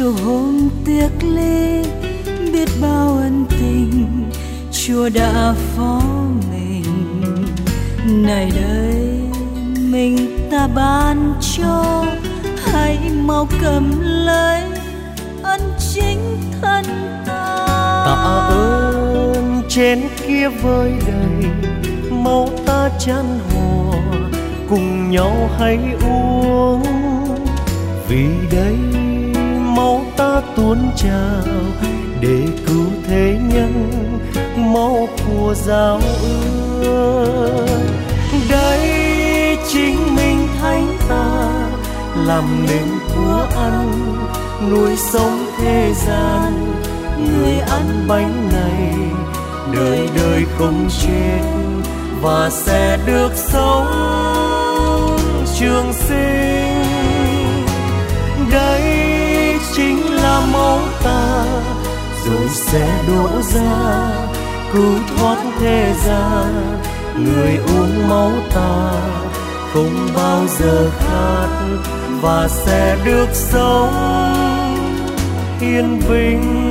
chiều hôm tiếc ly, biết bao ân tình Chúa đã phó mình. Này đây mình ta ban cho, hãy mau cầm lấy ân chính thân ta. Tạ ơn chén kia vơi đầy, mau ta chan hòa cùng nhau hãy uống. Vì đây máu ta tuôn trào để cứu thế nhân, máu của giao ước. Đây chính mình thánh ta làm nên của ăn, nuôi sống thế gian. Người ăn bánh này đời đời không chết, và sẽ được sống trường sinh. Đây chính là máu ta, rồi sẽ đổ ra cứu thoát thế gian. Người uống máu ta không bao giờ khát, và sẽ được sống hiền vinh.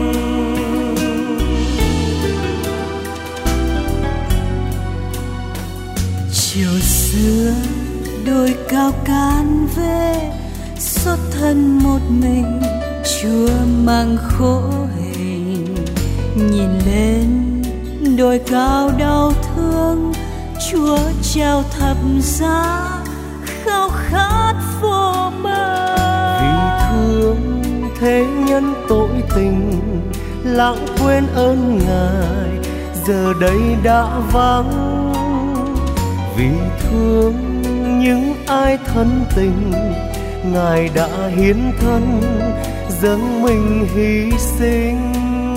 Chiều xưa đồi cao can về, xuất thân một mình Chúa mang khổ hình. Nhìn lên đồi cao đau thương, Chúa trao thập giá khao khát vô bờ. Vì thương thế nhân tội tình, lãng quên ơn Ngài giờ đây đã vắng. Vì thương những ai thân tình, Ngài đã hiến thân dâng mình hy sinh.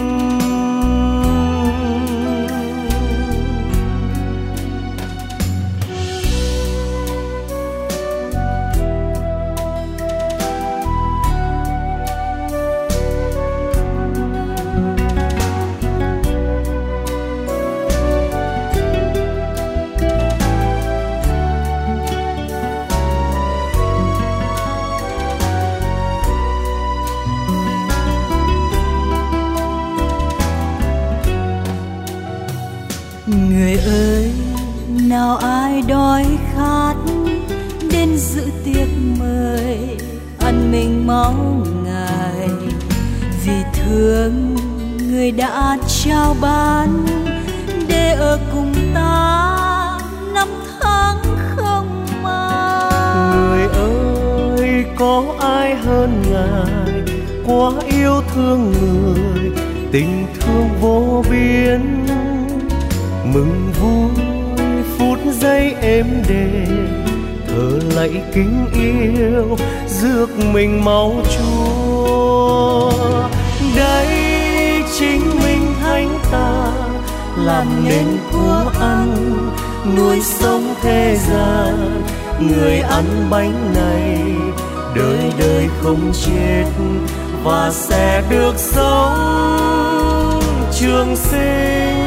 Người ơi, nào ai đói khát đến dự tiệc mời, ăn mình máu Ngài. Vì thương Người đã trao ban để ở cùng ta năm tháng không màng. Người ơi, có ai hơn Ngài quá yêu thương người, tình thương vô biên. Mừng vui phút giây êm đềm, thở lạy kính yêu rước mình máu Chúa. Đây chính mình thánh ta làm nên của ăn, nuôi sống thế gian. Người ăn bánh này đời đời không chết, và sẽ được sống trường sinh.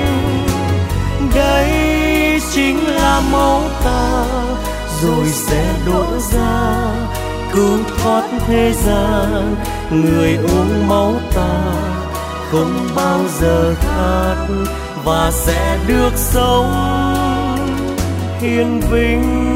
Đây chính là máu ta, rồi sẽ đổ ra cứu thoát thế gian. Người uống máu ta không bao giờ khát, và sẽ được sống hiền vinh.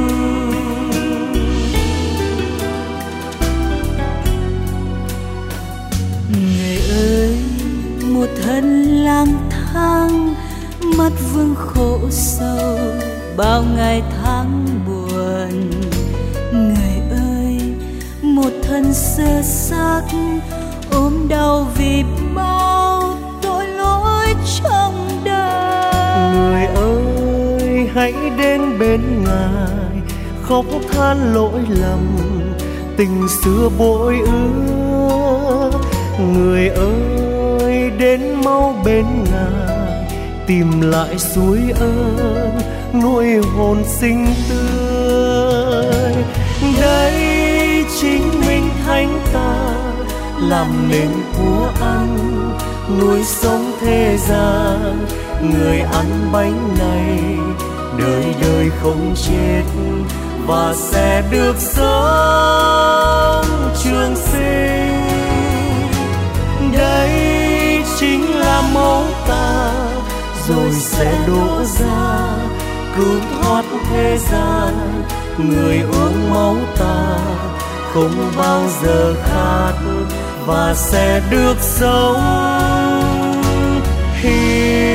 Người ơi, một thân lang thang, mắt vương khổ sâu bao ngày tháng buồn. Người ơi, một thân sơ xác ôm đau vì bao tội lỗi trong đời. Người ơi, hãy đến bên Ngài khóc than lỗi lầm, tình xưa bội ước. Người ơi, đến mau bên Ngài tìm lại suối ơn, nuôi hồn sinh tươi. Đây chính mình thánh ta làm nên của ăn, nuôi sống thế gian. Người ăn bánh này đời đời không chết, và sẽ được sống trường sinh. ta, rồi sẽ đổ ra cứu thoát thế gian. Người uống máu ta không bao giờ khát và sẽ được sống. Hy